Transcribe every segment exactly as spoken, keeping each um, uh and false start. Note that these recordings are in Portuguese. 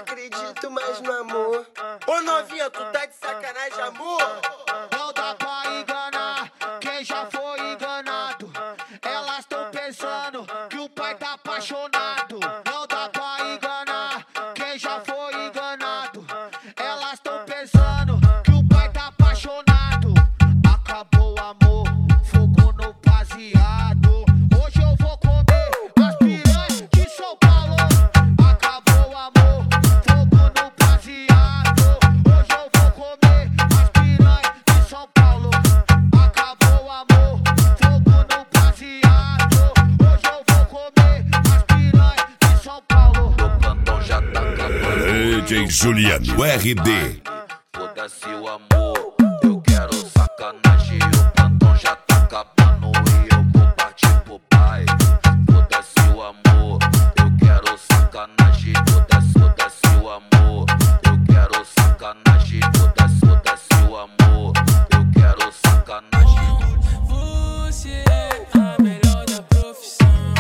acredito mais no amor. Ô novinha, tu tá de sacanagem, amor? Não dá pra enganar quem já foi enganado. Elas tão pensando que o pai tá apaixonado. Não dá pra enganar quem já foi enganado. Elas tão pensando que o pai tá apaixonado. Acabou o amor, fogo no baseado. Hoje eu vou comer as piranhas de São Paulo. Acabou o amor, fogo no baseado. Hoje eu vou comer as piranhas de São Paulo. Acabou o amor, fogo no baseado. Hoje eu vou comer as piranhas de São Paulo. O plantão já tá acabando. D J Juliano R D. Foda-se o amor, eu quero sacanagem. O plantão já tá acabando e eu vou partir pro pai. Foda-se o amor, eu quero sacanagem. Foda-se, foda-se o amor, eu quero sacanagem. Foda-se, foda-se o amor, eu quero sacanagem. Você é a melhor da profissão.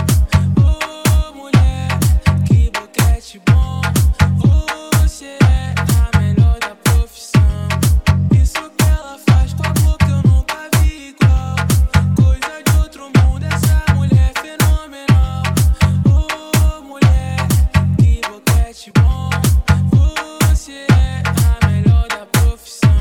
Ô mulher, que boquete bom. Você é a melhor da profissão. Isso que ela faz com a boca eu nunca vi igual. Coisa de outro mundo, essa mulher é fenomenal. Ô mulher, que boquete bom. Você é a melhor da profissão.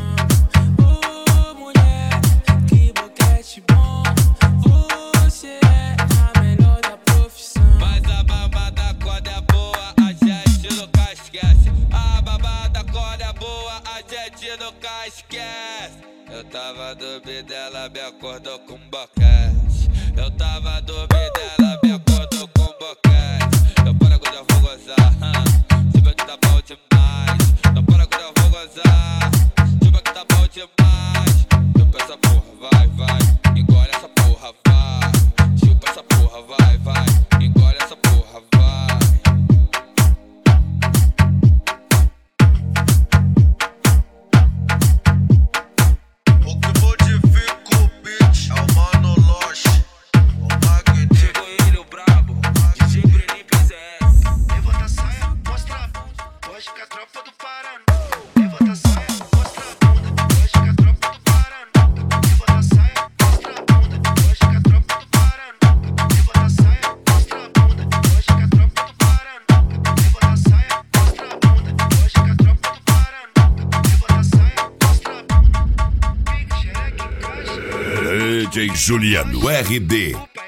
Ô mulher, que boquete bom. Você é a melhor da profissão. Mas a babada quando é boa, a gente nunca esquece. A babada quando é boa, a gente nunca esquece. Eu tava dormindo, ela me acordou com boquete. Eu tava dormindo, ela me acordou com boquete. Não para quando eu vou gozar, tipo que tá bom demais. Não para quando eu vou gozar, tipo que tá bom demais. Chupa essa porra, vai, vai, engole essa porra, vai. Chupa essa porra, vai, vai, engole essa porra, vai. O que modifica o beat é o Mano Loche, o Magneto. Chegou ele, o brabo, D J Brenin P Z S. Levanta a saia, mostra a bunda. Hoje que a tropa do Paraná. Levanta a saia, mostra a bunda. Hoje que a tropa do Paraná. Levanta a saia, mostra a bunda. Hoje que a tropa do Paraná. Levanta a saia, mostra a bunda. Hoje que a tropa do Paraná. Levanta a saia, mostra a bunda. Hoje que a tropa do Paraná. Levanta a saia, mostra a bunda. Pique, xereca, encaixa. D J Juliano R D.